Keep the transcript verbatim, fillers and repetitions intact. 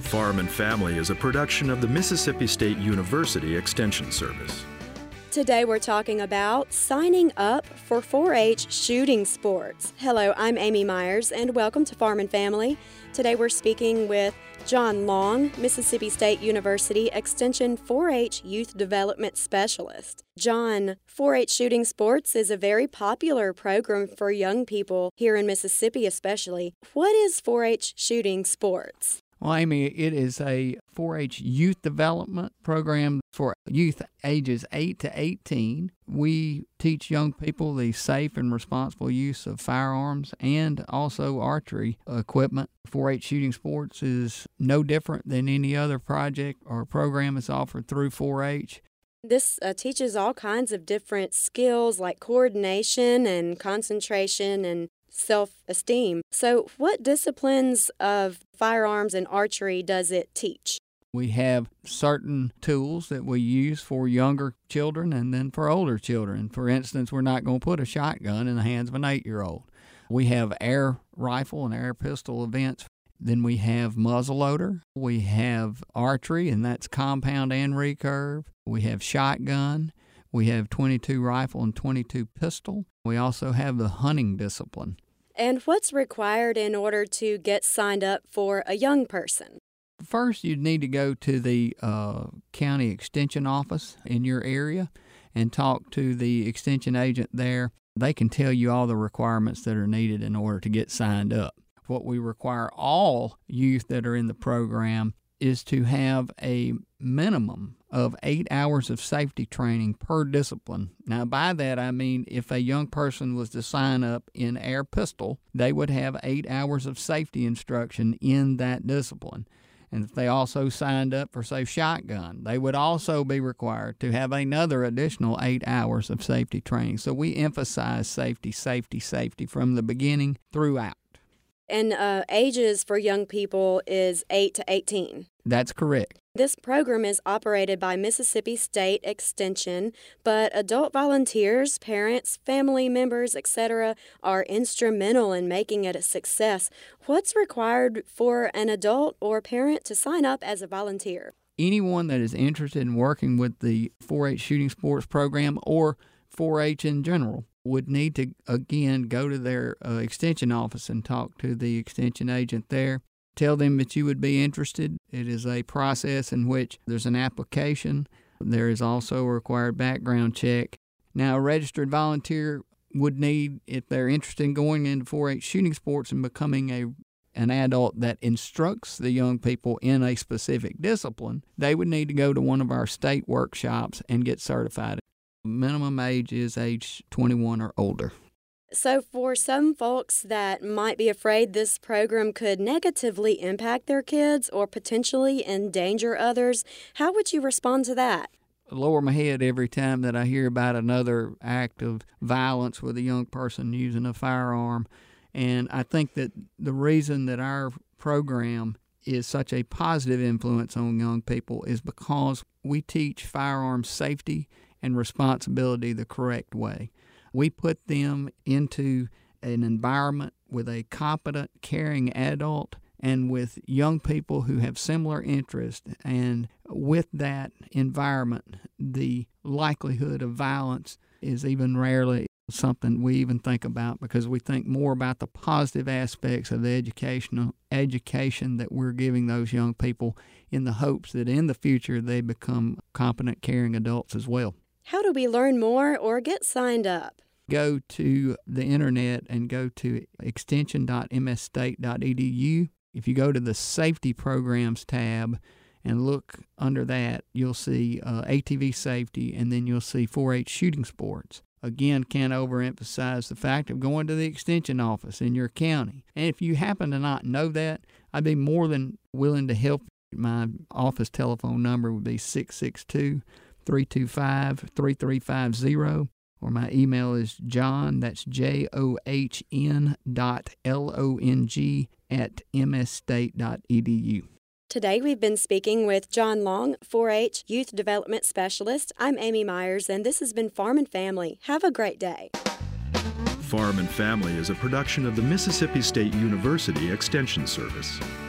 Farm and Family is a production of the Mississippi State University Extension Service. Today we're talking about signing up for four H shooting sports. Hello, I'm Amy Myers and welcome to Farm and Family. Today we're speaking with John Long, Mississippi State University Extension four H Youth Development Specialist. John, four H shooting sports is a very popular program for young people here in Mississippi especially. What is four H shooting sports? Well, Amy, it is a four H youth development program for youth ages eight to eighteen. We teach young people the safe and responsible use of firearms and also archery equipment. four H shooting sports is no different than any other project or program that's offered through four H. This uh, teaches all kinds of different skills like coordination and concentration and self-esteem. So what disciplines of firearms and archery does it teach? We have certain tools that we use for younger children and then for older children. For instance, we're not going to put a shotgun in the hands of an eight-year-old. We have air rifle and air pistol events. Then we have muzzleloader. We have archery, and that's compound and recurve. We have shotgun. We have twenty-two rifle and twenty-two pistol. We also have the hunting discipline. And what's required in order to get signed up for a young person? First, you'd need to go to the uh, county extension office in your area and talk to the extension agent there. They can tell you all the requirements that are needed in order to get signed up. What we require all youth that are in the program is to have a minimum of eight hours of safety training per discipline. Now, by that, I mean if a young person was to sign up in air pistol, they would have eight hours of safety instruction in that discipline. And if they also signed up for, say, shotgun, they would also be required to have another additional eight hours of safety training. So we emphasize safety, safety, safety from the beginning throughout. And uh, ages for young people is eight to eighteen. That's correct. This program is operated by Mississippi State Extension, but adult volunteers, parents, family members, et cetera are instrumental in making it a success. What's required for an adult or parent to sign up as a volunteer? Anyone that is interested in working with the four H shooting sports program or four H in general would need to, again, go to their uh, extension office and talk to the extension agent there. Tell them that you would be interested. It is a process in which there's an application. There is also a required background check. Now, a registered volunteer would need, if they're interested in going into four H shooting sports and becoming a an adult that instructs the young people in a specific discipline, they would need to go to one of our state workshops and get certified. Minimum age is age twenty-one or older. So for some folks that might be afraid this program could negatively impact their kids or potentially endanger others, how would you respond to that? I lower my head every time that I hear about another act of violence with a young person using a firearm. And I think that the reason that our program is such a positive influence on young people is because we teach firearm safety and responsibility the correct way. We put them into an environment with a competent, caring adult and with young people who have similar interests. And with that environment, the likelihood of violence is even rarely something we even think about, because we think more about the positive aspects of the educational education that we're giving those young people in the hopes that in the future they become competent, caring adults as well. How do we learn more or get signed up? Go to the internet and go to extension dot m s state dot e d u. If you go to the Safety Programs tab and look under that, you'll see uh, A T V safety, and then you'll see four H shooting sports. Again, can't overemphasize the fact of going to the extension office in your county. And if you happen to not know that, I'd be more than willing to help you. My office telephone number would be six six two, three two five, three three five zero, or my email is john, that's J O H N dot L O N G at m s state dot e d u. Today we've been speaking with John Long, four H Youth Development Specialist. I'm Amy Myers, and this has been Farm and Family. Have a great day. Farm and Family is a production of the Mississippi State University Extension Service.